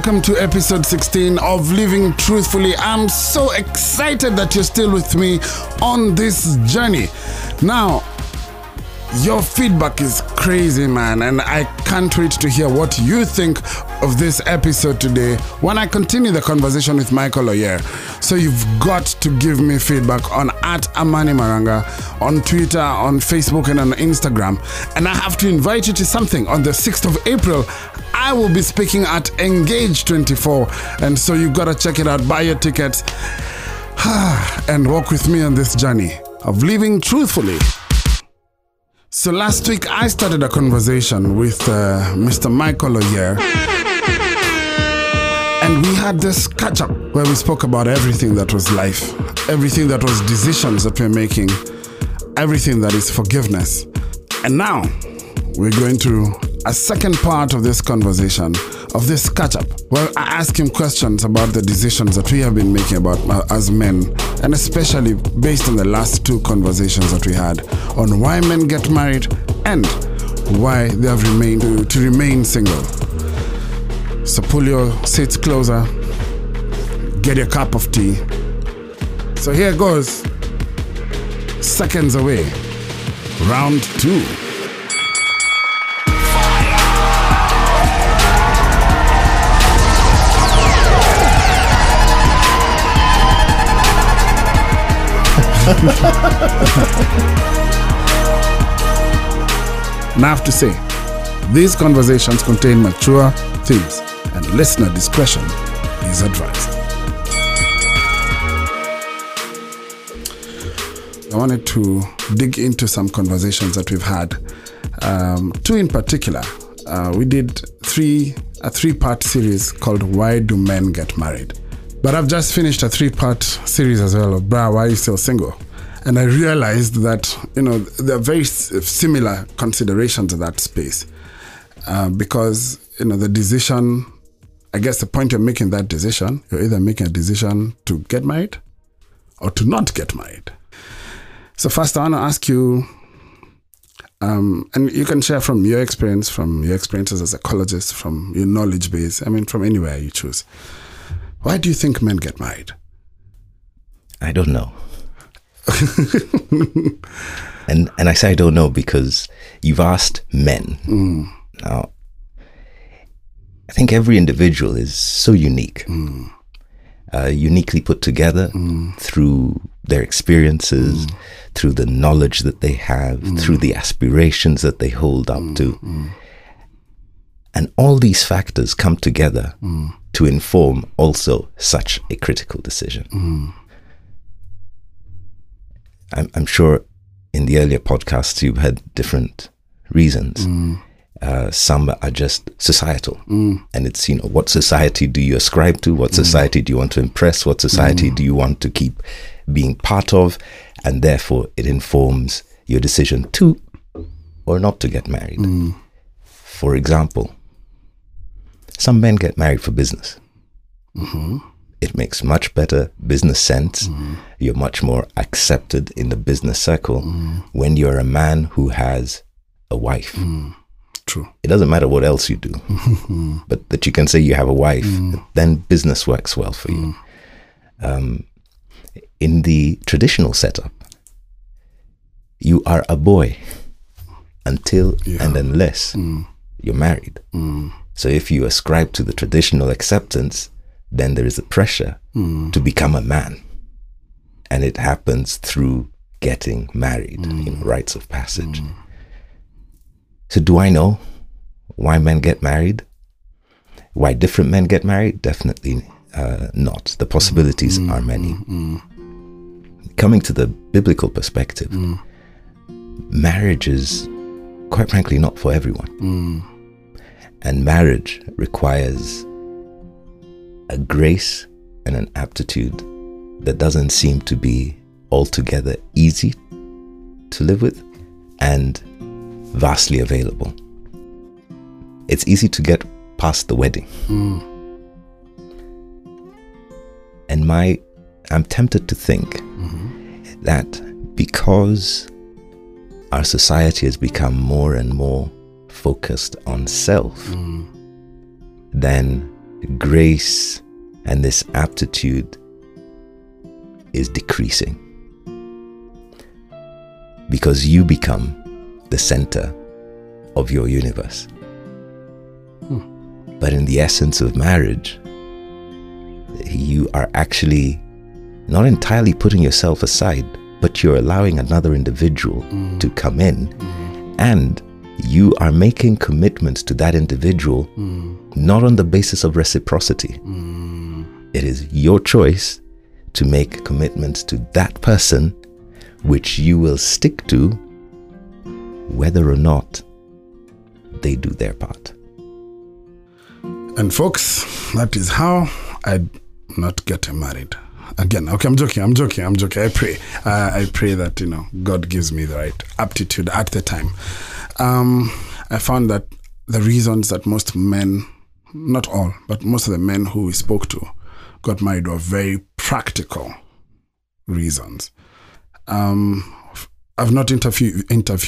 welcome to episode 16 of Living Truthfully. I'm so excited that you're still with me on this journey. Now, your feedback is crazy, man, and I can't wait to hear what you think of this episode today when I continue the conversation with Michael Oyer. So you've got to give me feedback on @AmaniMaranga, on Twitter, on Facebook, and on Instagram. And I have to invite you to something. On the 6th of April, I will be speaking at Engage 24, and so you gotta check it out, buy your tickets, and walk with me on this journey of living truthfully. So last week, I started a conversation with Mr. Michael Oyer, and we had this catch-up where we spoke about everything that was life, everything that was decisions that we're making, everything that is forgiveness. And now, we're going to a second part of this conversation, of this catch-up, where I ask him questions about the decisions that we have been making about as men, and especially based on the last two conversations that we had on why men get married and why they have remained to remain single. So pull your seats closer, get your cup of tea. So here goes, seconds away, round 2. And I have to say, these conversations contain mature themes, and listener discretion is advised. I wanted to dig into some conversations that we've had. Two in particular. We did a three-part series called Why Do Men Get Married? But I've just finished a 3-part series as well of Bra, Why Are You Still Single? And I realized that, there are very similar considerations in that space. Because, the decision, I guess the point you're making that decision, you're either making a decision to get married or to not get married. So first I want to ask you, and you can share from your experiences as a psychologist, from your knowledge base, from anywhere you choose. Why do you think men get married? I don't know. and I say I don't know because you've asked men. Now, I think every individual is so unique, uniquely put together through their experiences, through the knowledge that they have, through the aspirations that they hold up to. And all these factors come together to inform also such a critical decision. I'm sure in the earlier podcasts you've had different reasons. Some are just societal. And it's, what society do you ascribe to? What society do you want to impress? What society do you want to keep being part of? And therefore it informs your decision to or not to get married. For example, some men get married for business. It makes much better business sense. You're much more accepted in the business circle when you're a man who has a wife. True. It doesn't matter what else you do, but that you can say you have a wife, then business works well for you. In the traditional setup, you are a boy until and unless you're married. So if you ascribe to the traditional acceptance, then there is a pressure to become a man. And it happens through getting married, rites of passage. So do I know why men get married? Why different men get married? Definitely not. The possibilities are many. Coming to the biblical perspective, marriage is, quite frankly, not for everyone. And marriage requires a grace and an aptitude that doesn't seem to be altogether easy to live with and vastly available. It's easy to get past the wedding. And I'm tempted to think that because our society has become more and more focused on self, then grace and this aptitude is decreasing, because you become the center of your universe. But in the essence of marriage, you are actually not entirely putting yourself aside, but you're allowing another individual to come in, and you are making commitments to that individual not on the basis of reciprocity. It is your choice to make commitments to that person, which you will stick to whether or not they do their part. And folks, that is how I'm not getting married. Again, okay, I'm joking. I pray. I pray that, God gives me the right aptitude at the time. I found that the reasons that most men, not all, but most of the men who we spoke to got married were very practical reasons. I've not interviewed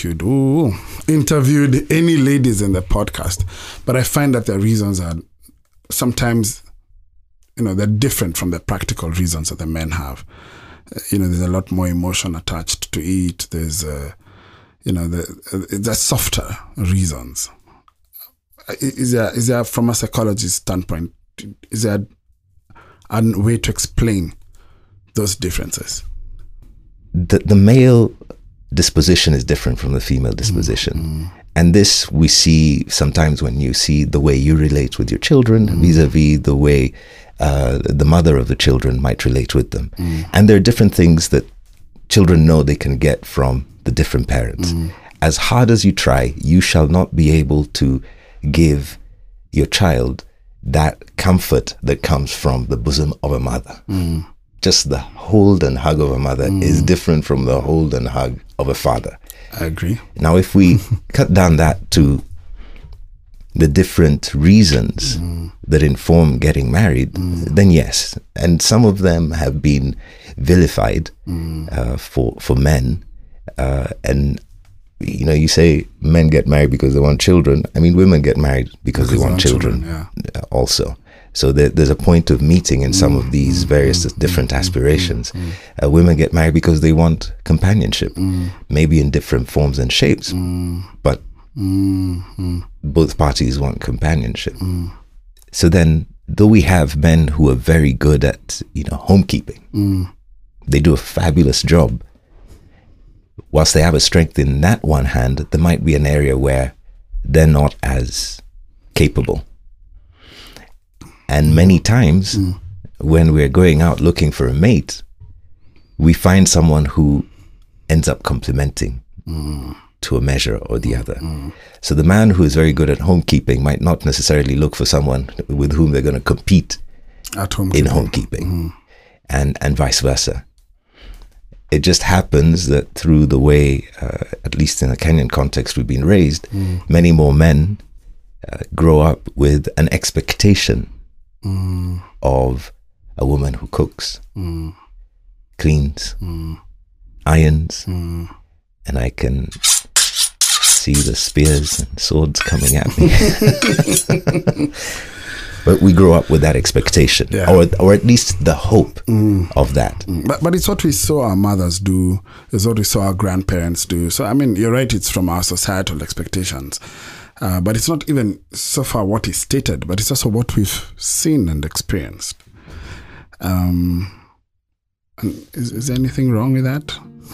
any ladies in the podcast, but I find that the reasons are sometimes, they're different from the practical reasons that the men have. There's a lot more emotion attached to it. There's, there's softer reasons. Is there, from a psychologist standpoint, is there a way to explain those differences? The male disposition is different from the female disposition. And this we see sometimes when you see the way you relate with your children vis-a-vis the way the mother of the children might relate with them. And there are different things that children know they can get from the different parents. As hard as you try, you shall not be able to give your child that comfort that comes from the bosom of a mother. Just the hold and hug of a mother is different from the hold and hug of a father. I agree. Now, if we cut down that to the different reasons that inform getting married, then yes. And some of them have been vilified for men. And, you say men get married because they want children. I mean, women get married because they want children also. So there's a point of meeting in some of these various different aspirations. Women get married because they want companionship, maybe in different forms and shapes, but both parties want companionship. So then, though we have men who are very good at, homekeeping, they do a fabulous job. Whilst they have a strength in that one hand, there might be an area where they're not as capable. And many times when we're going out looking for a mate, we find someone who ends up complementing to a measure or the other. So the man who is very good at homekeeping might not necessarily look for someone with whom they're going to compete in homekeeping, and vice versa. It just happens that through the way, at least in a Kenyan context, we've been raised, many more men grow up with an expectation of a woman who cooks, cleans, irons, and I can see the spears and swords coming at me. But we grow up with that expectation, or at least the hope of that. But it's what we saw our mothers do, it's what we saw our grandparents do. So, I mean, you're right, it's from our societal expectations. But it's not even so far what is stated, but it's also what we've seen and experienced. And is there anything wrong with that?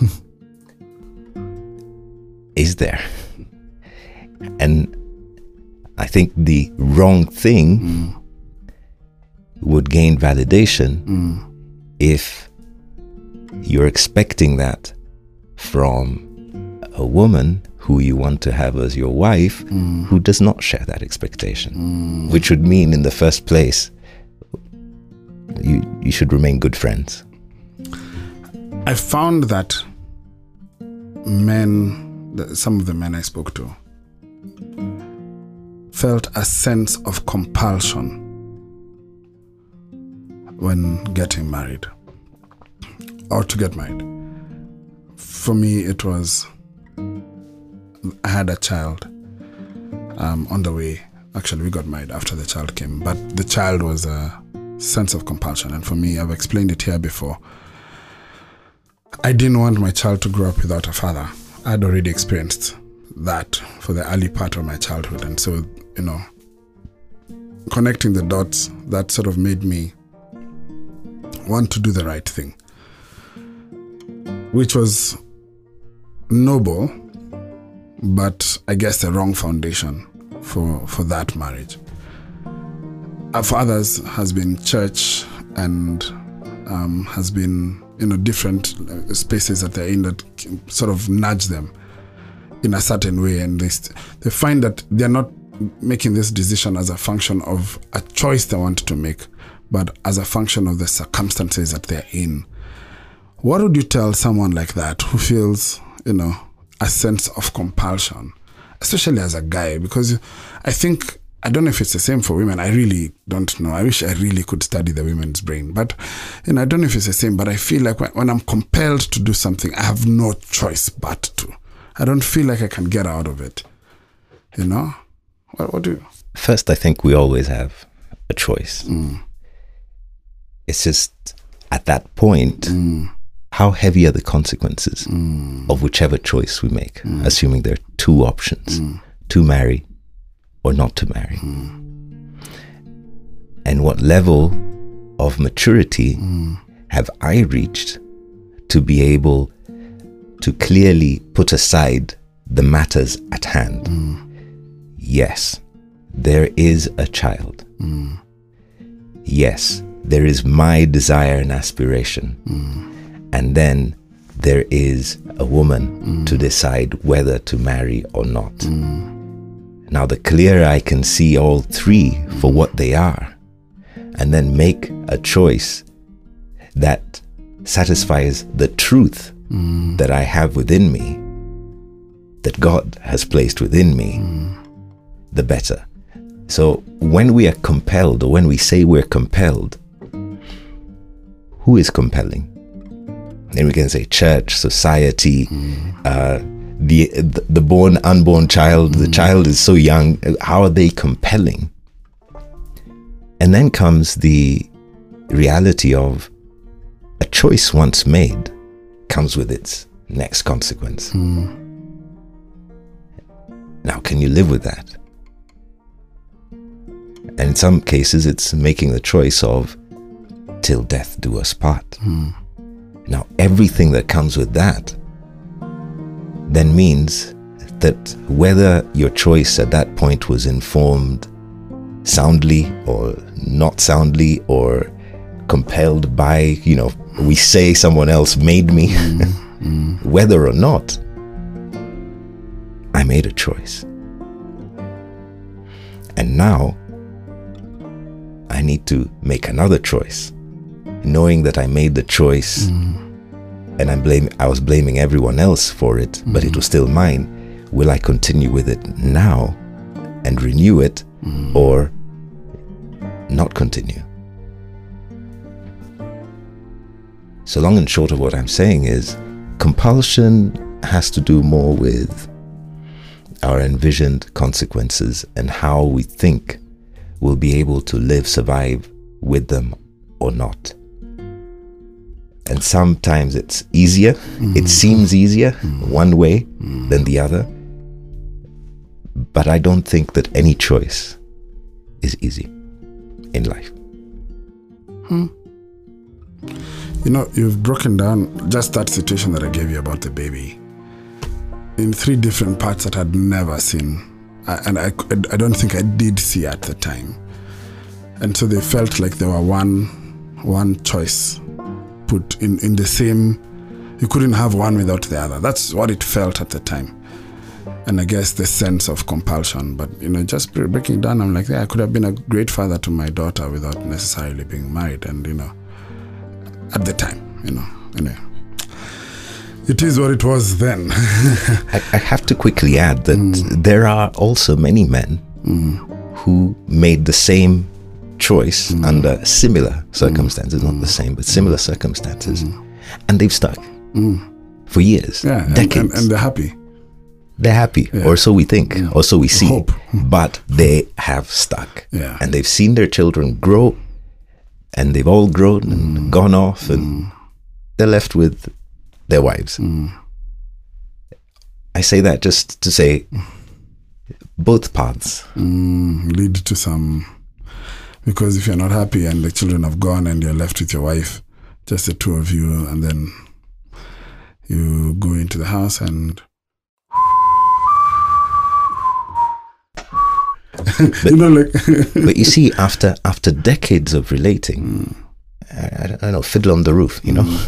Is there? And I think the wrong thing would gain validation if you're expecting that from a woman who you want to have as your wife, who does not share that expectation, which would mean in the first place, you should remain good friends. I found that some of the men I spoke to, felt a sense of compulsion when getting married or to get married. For me, it was, I had a child on the way. Actually, we got married after the child came, but the child was a sense of compulsion. And for me, I've explained it here before. I didn't want my child to grow up without a father. I'd already experienced that for the early part of my childhood. And so, connecting the dots, that sort of made me want to do the right thing, which was noble, but I guess the wrong foundation for that marriage. For others has been church and has been different spaces that they're in that sort of nudge them in a certain way, and they find that they're not making this decision as a function of a choice they want to make, but as a function of the circumstances that they're in. What would you tell someone like that who feels, a sense of compulsion, especially as a guy? Because I don't know if it's the same for women. I really don't know. I wish I really could study the women's brain. But, I don't know if it's the same, but I feel like when I'm compelled to do something, I have no choice but to. I don't feel like I can get out of it. What do you? First, I think we always have a choice. It's just at that point, how heavy are the consequences of whichever choice we make, assuming there are two options, to marry or not to marry. And what level of maturity have I reached to be able to clearly put aside the matters at hand? Yes, there is a child. Yes, there is my desire and aspiration. And then there is a woman to decide whether to marry or not. Now, the clearer I can see all three for what they are, and then make a choice that satisfies the truth that I have within me, that God has placed within me, the better. So when we are compelled, or when we say we're compelled, who is compelling? Then we can say church, society, the born, unborn child. The child is so young. How are they compelling? And then comes the reality of a choice once made comes with its next consequence. Now, can you live with that? And in some cases, it's making the choice of till death do us part. Now, everything that comes with that then means that whether your choice at that point was informed soundly or not soundly, or compelled by, we say someone else made me, whether or not, I made a choice. And now I need to make another choice, knowing that I made the choice and I was blaming everyone else for it, but it was still mine. Will I continue with it now and renew it, or not continue? So long and short of what I'm saying is, compulsion has to do more with our envisioned consequences and how we think we'll be able to live, survive with them or not. And sometimes it's easier, it seems easier one way than the other. But I don't think that any choice is easy in life. You've broken down just that situation that I gave you about the baby in 3 different parts that I'd never seen. And I don't think I did see at the time. And so they felt like they were one choice put in the same. You couldn't have one without the other. That's what it felt at the time. And I guess the sense of compulsion. But, just breaking down, I'm like, I could have been a great father to my daughter without necessarily being married. And, at the time, anyway. It is what it was then. I have to quickly add that there are also many men who made the same choice under similar circumstances, not the same, but similar circumstances, and they've stuck for years, decades, and they're happy. they're happy, or so we think, or so we see. Hope. But they have stuck. Yeah. And they've seen their children grow, and they've all grown and gone off, and they're left with their wives. I say that just to say both paths lead to some, because if you're not happy and the children have gone and you're left with your wife, just the two of you, and then you go into the house and but you see, after decades of relating, I don't know, Fiddle on the Roof,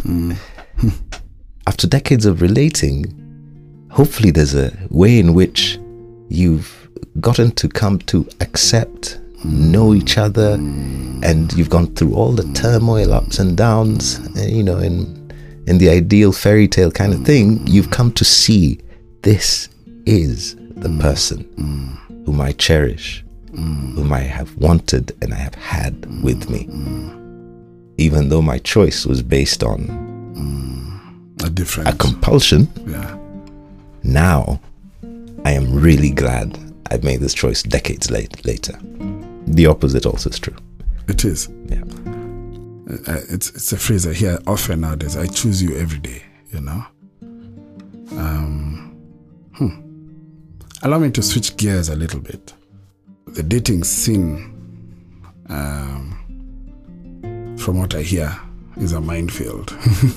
after decades of relating, hopefully there's a way in which you've gotten to come to accept, know each other, and you've gone through all the turmoil, ups and downs, in the ideal fairy tale kind of thing. You've come to see this is the person whom I cherish, whom I have wanted and I have had with me, even though my choice was based on a compulsion. Yeah. Now I am really glad I've made this choice decades later. The opposite also is true. It is. Yeah. It's a phrase I hear often nowadays. I choose you every day, Allow me to switch gears a little bit. The dating scene, from what I hear, is a minefield.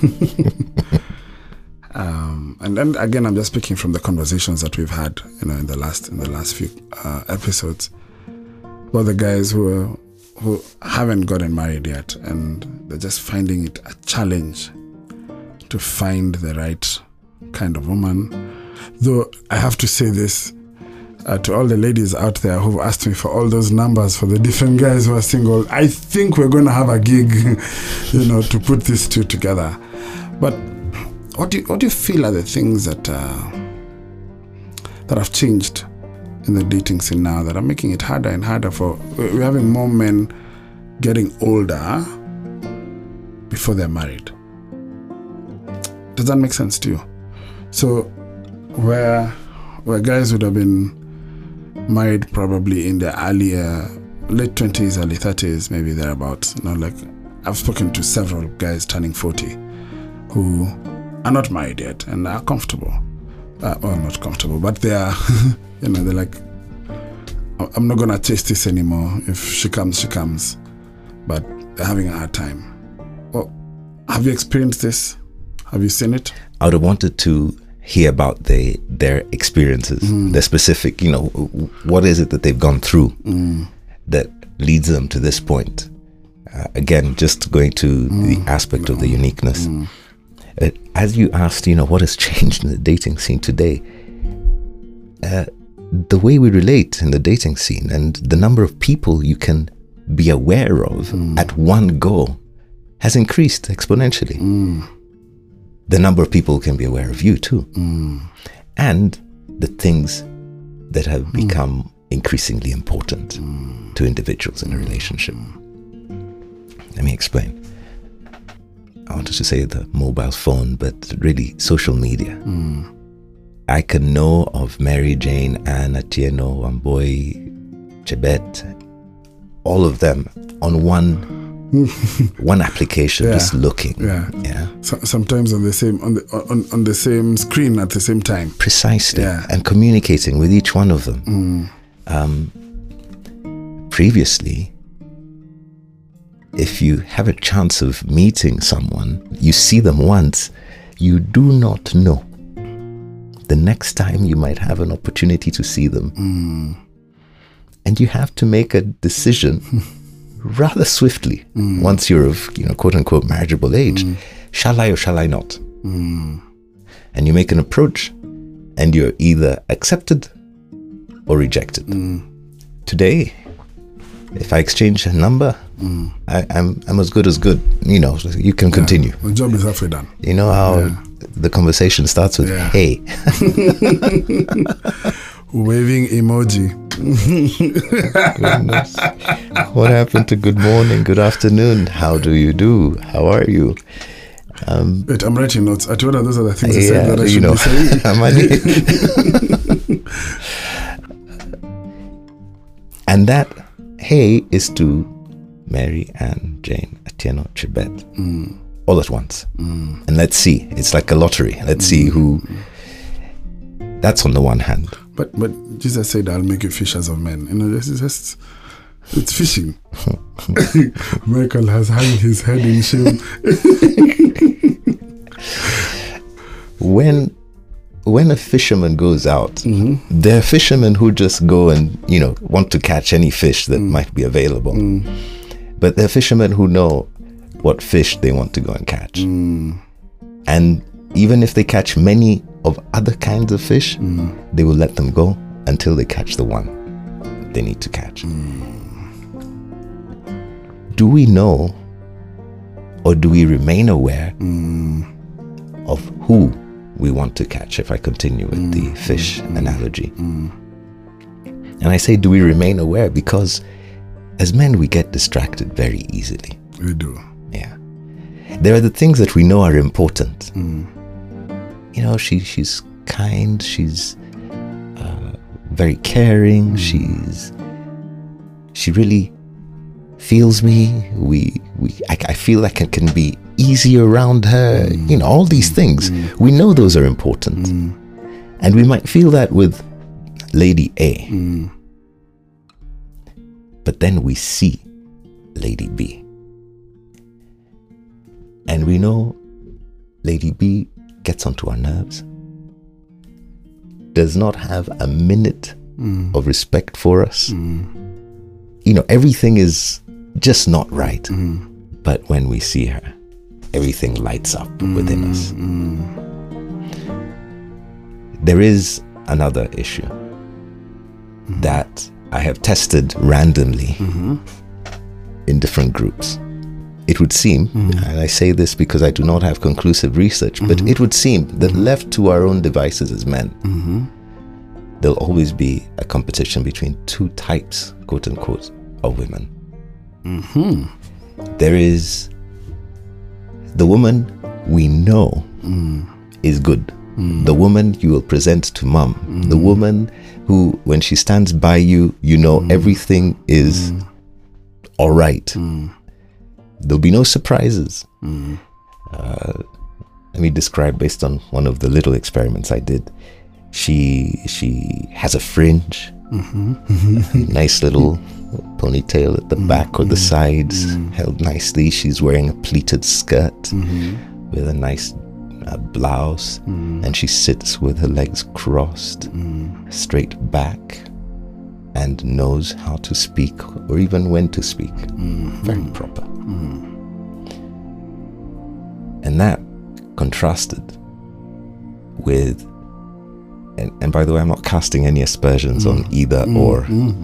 And then again, I'm just speaking from the conversations that we've had, in the last few episodes, about the guys who haven't gotten married yet, and they're just finding it a challenge to find the right kind of woman. Though I have to say this to all the ladies out there who've asked me for all those numbers for the different guys who are single, I think we're going to have a gig, to put these two together. But what do you feel are the things that have changed in the dating scene now that are making it harder and harder we're having more men getting older before they're married? Does that make sense to you? So where guys would have been married probably in their late 20s, early 30s, maybe thereabouts. I've spoken to several guys turning 40 who are not married yet and are comfortable. Not comfortable, but they are, they're like, I'm not going to chase this anymore. If she comes, she comes. But they're having a hard time. Well, have you experienced this? Have you seen it? I would have wanted to hear about their experiences, their specific, what is it that they've gone through that leads them to this point. Again, just going to the aspect of the uniqueness. As you asked, what has changed in the dating scene today? The way we relate in the dating scene and the number of people you can be aware of at one go has increased exponentially. The number of people who can be aware of you too. And the things that have become increasingly important to individuals in a relationship. Let me explain. I wanted to say the mobile phone, but really social media. I can know of Mary Jane, Anne, Atieno, Wamboi, Chebet, all of them on one application, just looking. So, sometimes on the same screen at the same time. Precisely. And communicating with each one of them. Previously, if you have a chance of meeting someone, you see them once, you do not know the next time you might have an opportunity to see them. And you have to make a decision rather swiftly once you're of, quote unquote, marriageable age. Shall I or shall I not? And you make an approach and you're either accepted or rejected. Today, if I exchange a number, I'm as good as good. You can continue. The job is halfway done. You know how the conversation starts with, hey. Waving emoji. Goodness. What happened to good morning, good afternoon? How do you do? How are you? Wait, I'm writing notes. What are those other things I said that I should be saying? And that hey is to Mary, Anne, Jane, Atieno, Chibet, all at once. And let's see. It's like a lottery. Let's see who. That's on the one hand. But Jesus said, "I'll make you fishers of men." You know, this is just, it's fishing. Michael has hung his head in shame. When a fisherman goes out, there are fishermen who just go and, want to catch any fish that might be available. But there are fishermen who know what fish they want to go and catch. And even if they catch many of other kinds of fish, they will let them go until they catch the one they need to catch. Do we know, or do we remain aware of who we want to catch, if I continue with the fish analogy? And I say, do we remain aware? Because as men, we get distracted very easily. We do. Yeah. There are the things that we know are important. She's kind, she's very caring, she really feels me. I feel like I can be easy around her. All these things. We know those are important. And we might feel that with Lady A. But then we see Lady B. And we know Lady B gets onto our nerves, does not have a minute of respect for us. Everything is just not right. But when we see her, everything lights up within us. There is another issue that I have tested randomly in different groups. It would seem, and I say this because I do not have conclusive research, but it would seem that left to our own devices as men, there'll always be a competition between two types, quote unquote, of women. There is the woman we know is good. The woman you will present to mom. The woman who, when she stands by you, everything is all right. There'll be no surprises. Let me describe based on one of the little experiments I did. She has a fringe, nice little ponytail at the back or the sides, held nicely. She's wearing a pleated skirt with a nice blouse, and she sits with her legs crossed, straight back, and knows how to speak or even when to speak. Very proper. And that contrasted with, and by the way, I'm not casting any aspersions on either or,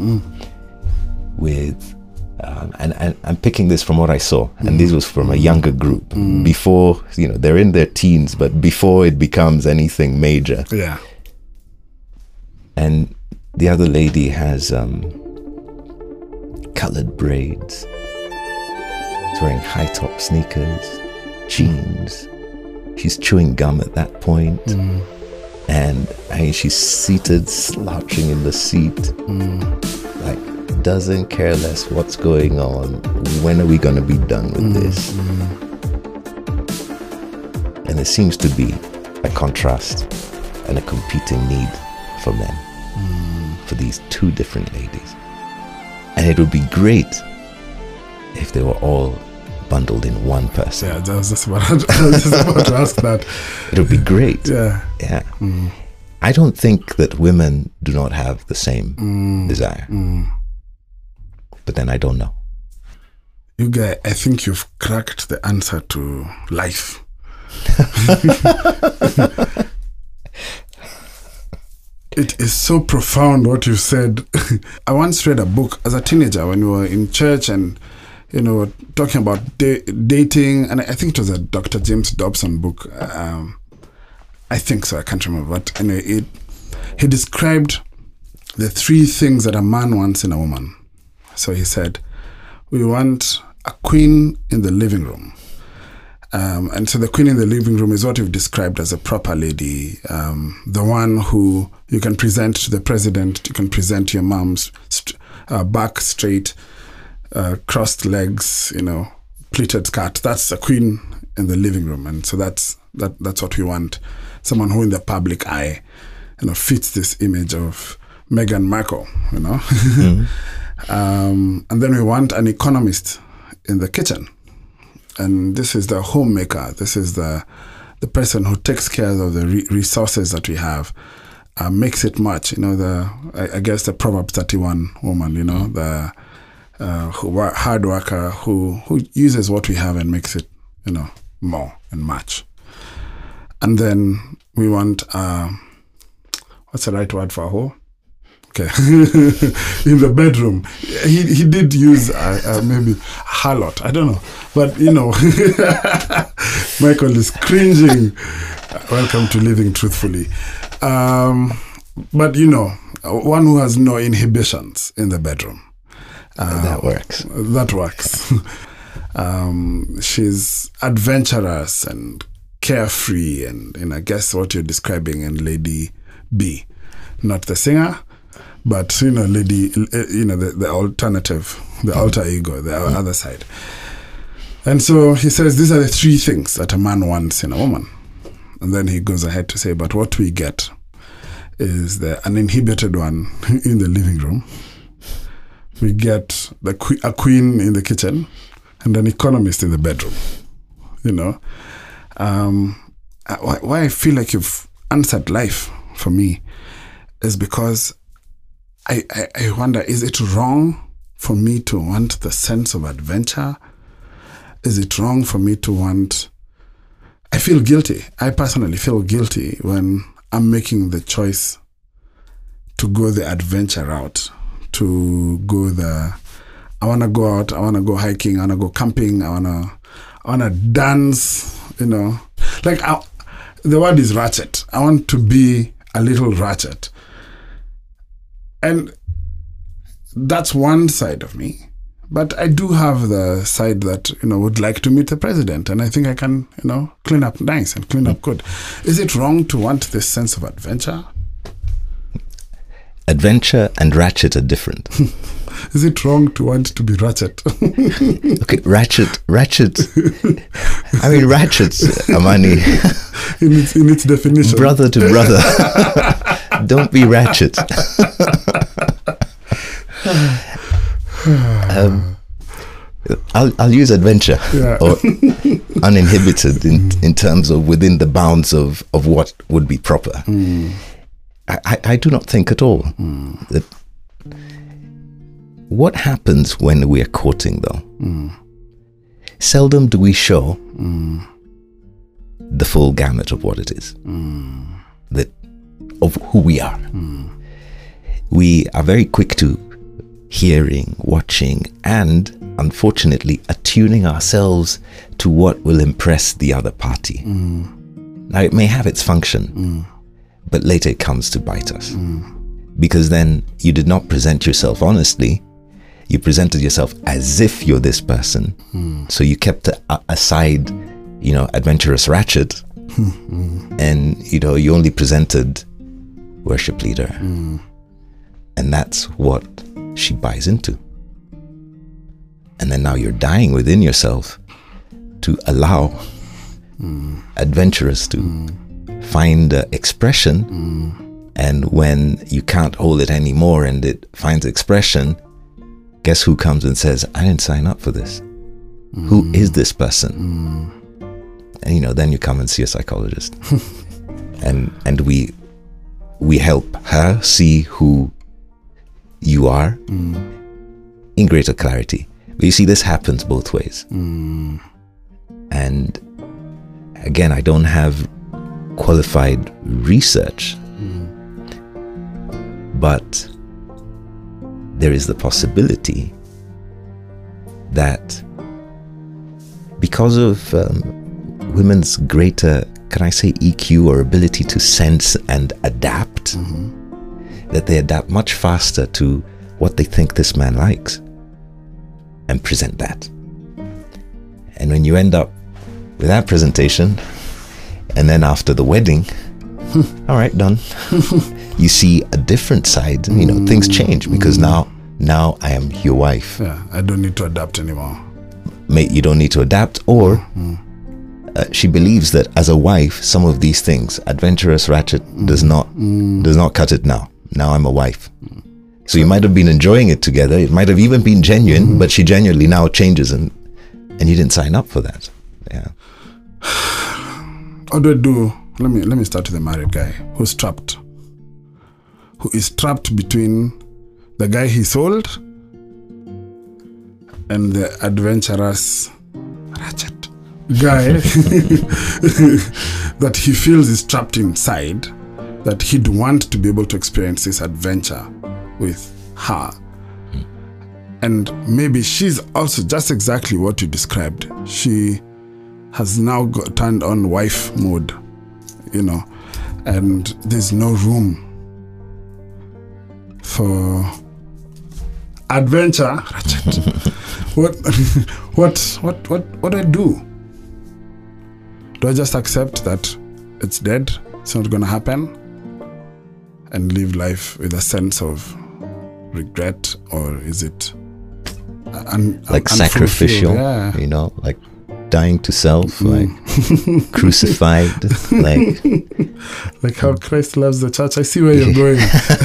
with, and I'm picking this from what I saw, and this was from a younger group, before, they're in their teens, but before it becomes anything major. Yeah. And the other lady has colored braids. She's wearing high-top sneakers, jeans. She's chewing gum at that point. And she's seated, slouching in the seat, like doesn't care less what's going on. When are we going to be done with this? And there seems to be a contrast and a competing need for men, for these two different ladies. And it would be great if they were all bundled in one person. Yeah, I was just about to ask that. It would be great. Yeah. I don't think that women do not have the same desire. But then I don't know. You guys, I think you've cracked the answer to life. It is so profound what you said. I once read a book as a teenager when we were in church and talking about dating, and I think it was a Dr. James Dobson book. I think so, I can't remember. But anyway, he described the three things that a man wants in a woman. So he said, we want a queen in the living room, And so the queen in the living room is what you've described as a proper lady, the one who you can present to the president, you can present to your mom's back straight, crossed legs, pleated skirt. That's a queen in the living room, and so that's what we want. Someone who, in the public eye, fits this image of Meghan Markle. And then we want an economist in the kitchen, and this is the homemaker. This is the person who takes care of the resources that we have, makes it much. I guess the Proverbs 31 woman. The hard worker who uses what we have and makes it, more and much. And then we want, what's the right word for a hoe? Okay. In the bedroom. He did use maybe harlot. I don't know. But, Michael is cringing. Welcome to Living Truthfully. But, one who has no inhibitions in the bedroom. That works. That works. She's adventurous and carefree, and I guess what you're describing in Lady B, not the singer, but Lady, the alternative, the alter ego, the other side. And so he says these are the three things that a man wants in a woman, and then he goes ahead to say, but what we get is the uninhibited one in the living room. We get a queen in the kitchen and an economist in the bedroom. Why I feel like you've answered life for me is because I wonder, is it wrong for me to want the sense of adventure? Is it wrong for me to want... I feel guilty. I personally feel guilty when I'm making the choice to go the adventure route, to go I want to go out, I want to go hiking, I want to go camping, I want to dance, Like, the word is ratchet. I want to be a little ratchet. And that's one side of me. But I do have the side that, would like to meet the president. And I think I can, clean up nice and clean up good. Is it wrong to want this sense of adventure? Adventure and ratchet are different. Is it wrong to want to be ratchet? Okay, ratchet. I mean, ratchets, Amani. in its definition. Brother to brother. Don't be ratchet. I'll use adventure, or uninhibited in terms of within the bounds of what would be proper. I do not think at all that. What happens when we are courting, though? Seldom do we show the full gamut of what it is, of who we are. We are very quick to hearing, watching, and unfortunately attuning ourselves to what will impress the other party. Now, it may have its function, but later it comes to bite us. Because then you did not present yourself honestly. You presented yourself as if you're this person. So you kept aside, adventurous ratchet. And, you only presented worship leader. And that's what she buys into. And then now you're dying within yourself to allow adventurous to find expression. And when you can't hold it anymore and it finds expression, guess who comes and says, I didn't sign up for this. Who is this person? And then you come and see a psychologist. and we help her see who you are in greater clarity. But you see, this happens both ways. And again, I don't have qualified research, but there is the possibility that because of women's greater, can I say EQ, or ability to sense and adapt, that they adapt much faster to what they think this man likes and present that. And when you end up with that presentation, and then after the wedding, all right, done. You see a different side. You know, things change because now I am your wife. Yeah, I don't need to adapt anymore. You don't need to adapt, or she believes that as a wife, some of these things, adventurous ratchet, does not cut it now. Now I'm a wife. So you might have been enjoying it together. It might have even been genuine, but she genuinely now changes, and you didn't sign up for that. Yeah. What do I do? Let me start with the married guy who's trapped. Who is trapped between the guy he sold and the adventurous ratchet guy that he feels is trapped inside, that he'd want to be able to experience this adventure with her. And maybe she's also just exactly what you described. She has now turned on wife mode, you know, and there's no room for adventure. What do I do? Do I just accept that it's dead, it's not going to happen, and live life with a sense of regret? Or is it like sacrificial? Yeah. You know, like dying to self, like crucified, like how Christ loves the church. I see where you're going.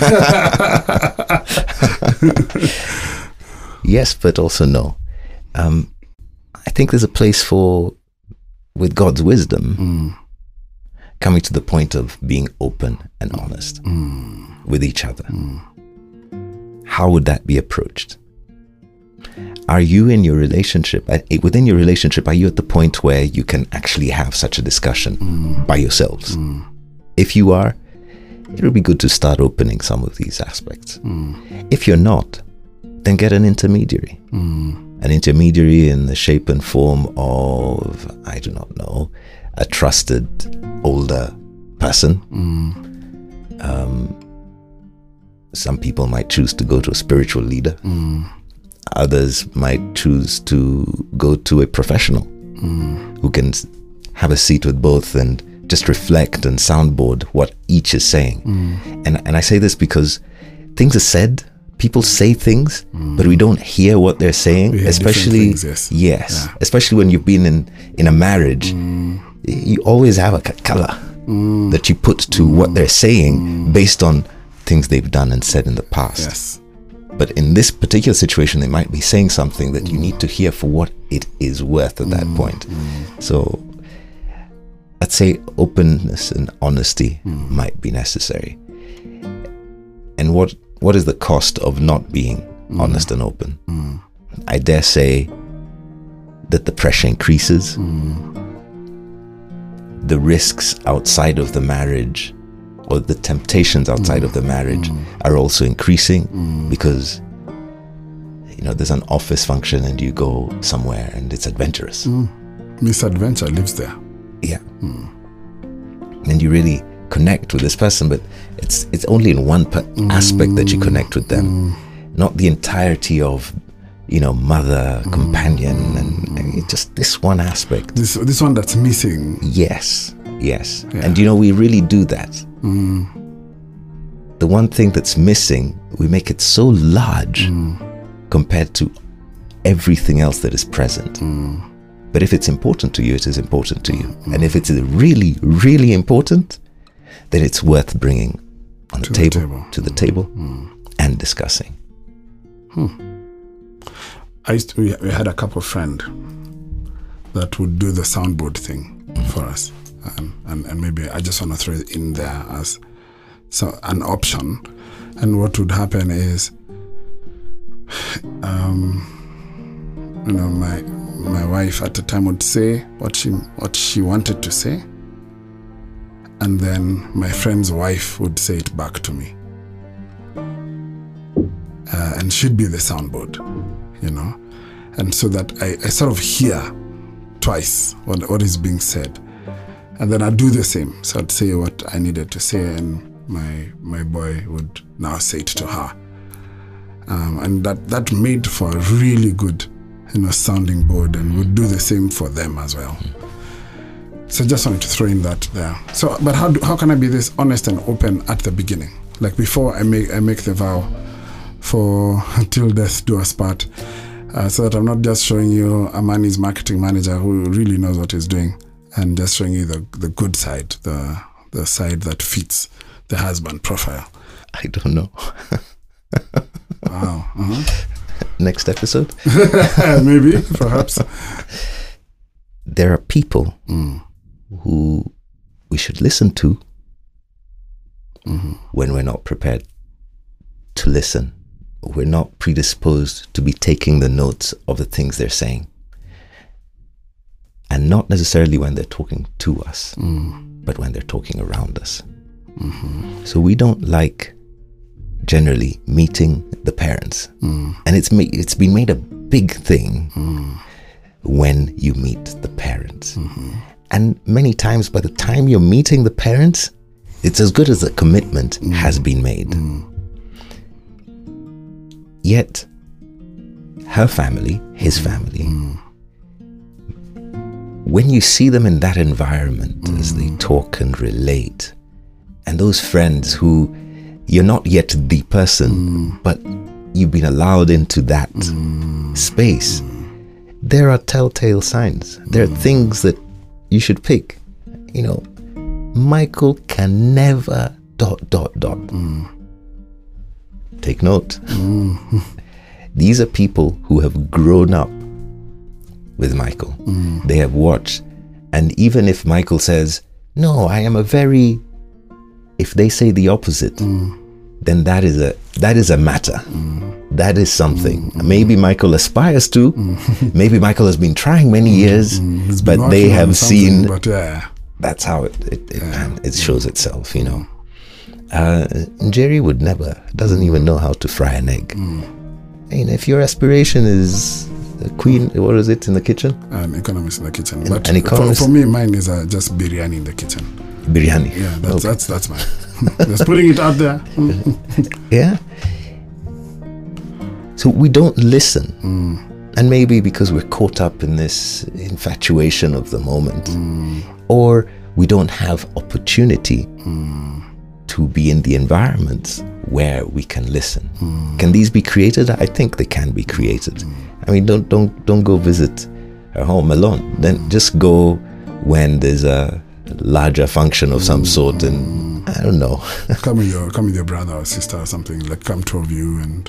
Yes, but also no. I think there's a place for, with God's wisdom, coming to the point of being open and honest with each other. How would that be approached? Are you in your relationship, within your relationship, are you at the point where you can actually have such a discussion by yourselves? If you are, it would be good to start opening some of these aspects. If you're not, then get an intermediary. An intermediary in the shape and form of, I do not know, a trusted older person. Some people might choose to go to a spiritual leader. Others might choose to go to a professional who can have a seat with both and just reflect and soundboard what each is saying. And I say this because things are said, people say things, but we don't hear what they're saying, especially things, yes. Especially when you've been in a marriage. You always have a color that you put to what they're saying based on things they've done and said in the past. Yes. But in this particular situation, they might be saying something that you need to hear for what it is worth at that point. So I'd say openness and honesty might be necessary. And what is the cost of not being honest and open? I dare say that the pressure increases. The risks outside of the marriage, or the temptations outside of the marriage, are also increasing because, you know, there's an office function and you go somewhere and it's adventurous. Miss Adventure lives there. Yeah. And you really connect with this person, but it's only in one aspect that you connect with them, not the entirety of, you know, mother, companion, and just this one aspect. This one that's missing. Yes. Yeah. And you know, we really do that. The one thing that's missing, we make it so large compared to everything else that is present. But if it's important to you, it is important to you. And if it's really, really important, then it's worth bringing on the table and discussing. We had a couple friend that would do the soundboard thing for us. And maybe I just want to throw it in there as an option. And what would happen is, you know, my wife at the time would say what she wanted to say, and then my friend's wife would say it back to me, and she'd be the soundboard, you know, and so that I sort of hear twice what is being said. And then I'd do the same. So I'd say what I needed to say, and my boy would now say it to her. And that made for a really good, you know, sounding board, and would do the same for them as well. So just wanted to throw in that there. So, but how can I be this honest and open at the beginning? Like before I make the vow for till death do us part, so that I'm not just showing you Amani's marketing manager who really knows what he's doing, and just showing you the good side, the side that fits the husband profile. I don't know. Wow. Next episode? Maybe, perhaps. There are people who we should listen to when we're not prepared to listen. We're not predisposed to be taking the notes of the things they're saying. And not necessarily when they're talking to us, but when they're talking around us. So we don't like generally meeting the parents. And it's been made a big thing when you meet the parents. And many times by the time you're meeting the parents, it's as good as a commitment has been made. Yet, her family, his family, when you see them in that environment as they talk and relate, and those friends who you're not yet the person, but you've been allowed into that space, there are telltale signs. There are things that you should pick. You know, Michael can never ... Take note. These are people who have grown up with Michael. They have watched. And even if Michael says, no, I am a very... If they say the opposite, then that is a matter. That is something. Maybe Michael aspires to. Maybe Michael has been trying many years, but they have seen... But that's how it shows itself, you know. Jerry would never, doesn't even know how to fry an egg. I mean, if your aspiration is a queen, what is it in the kitchen? An economist in the kitchen. But an economist? For me, mine is just biryani in the kitchen. Biryani? Yeah, that's mine. Just putting it out there. Yeah. So we don't listen. And maybe because we're caught up in this infatuation of the moment, or we don't have opportunity to be in the environments where we can listen. Can these be created? I think they can be created. I mean, don't go visit her home alone. Then just go when there's a larger function of some sort, and I don't know. come with your brother or sister or something. Like come two of you, and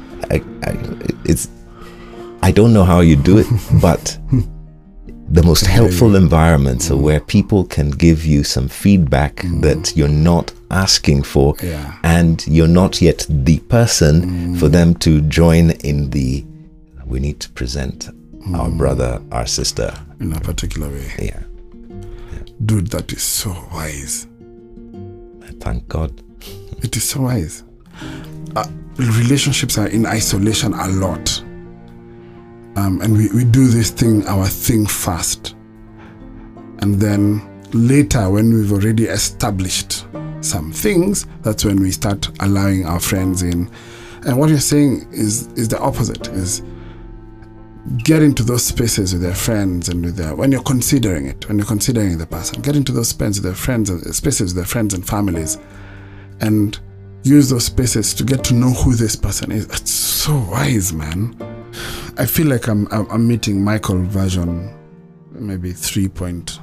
I don't know how you do it, but the most helpful environments are where people can give you some feedback that you're not asking for, and you're not yet the person for them to join in the, we need to present our brother, our sister in a particular way. Yeah. Dude, that is so wise. Thank God. It is so wise. Relationships are in isolation a lot. And we do this thing, our thing first. And then later, when we've already established some things, that's when we start allowing our friends in. And what you're saying is the opposite, is get into those spaces with their friends and with when you're considering it, when you're considering the person, get into those spaces with their friends with their friends and families, and use those spaces to get to know who this person is. It's so wise, man. I feel like I'm meeting Michael version maybe 3.0.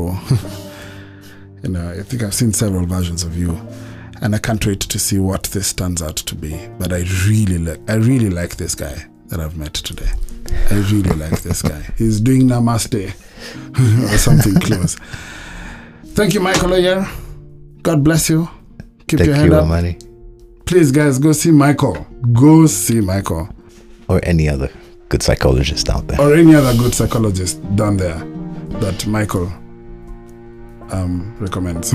You know, I think I've seen several versions of you, and I can't wait to see what this turns out to be. But I really like this guy that I've met today. I really like this guy. He's doing namaste or something close. Thank you, Michael Oyer. God bless you. Keep your head up. Amani. Please, guys, go see Michael. Go see Michael. Or any other good psychologist out there. Or any other good psychologist down there that Michael recommends.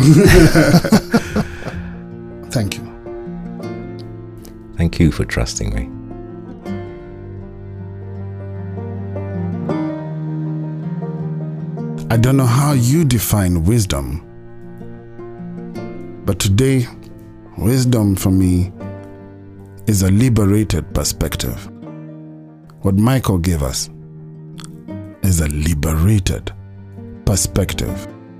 Thank you. Thank you for trusting me. I don't know how you define wisdom, but today, wisdom for me is a liberated perspective. What Michael gave us is a liberated perspective.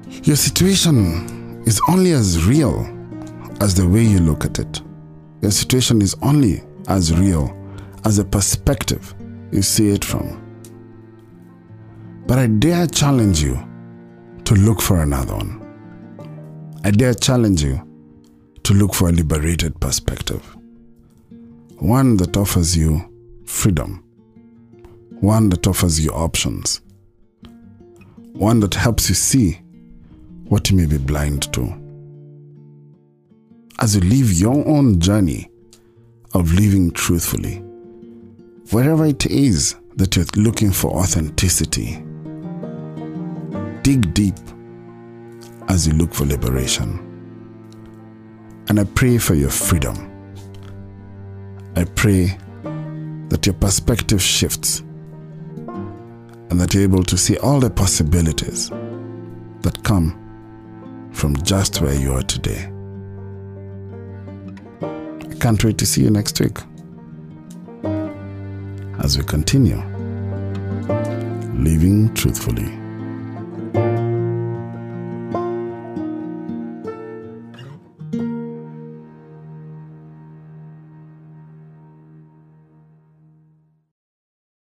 Your situation is only as real as the way you look at it. Your situation is only as real as the perspective you see it from. But I dare challenge you to look for another one. I dare challenge you to look for a liberated perspective. One that offers you freedom. One that offers you options. One that helps you see what you may be blind to. As you live your own journey of living truthfully, wherever it is that you're looking for authenticity, dig deep as you look for liberation. And I pray for your freedom. I pray that your perspective shifts and that you're able to see all the possibilities that come from just where you are today. I can't wait to see you next week as we continue living truthfully.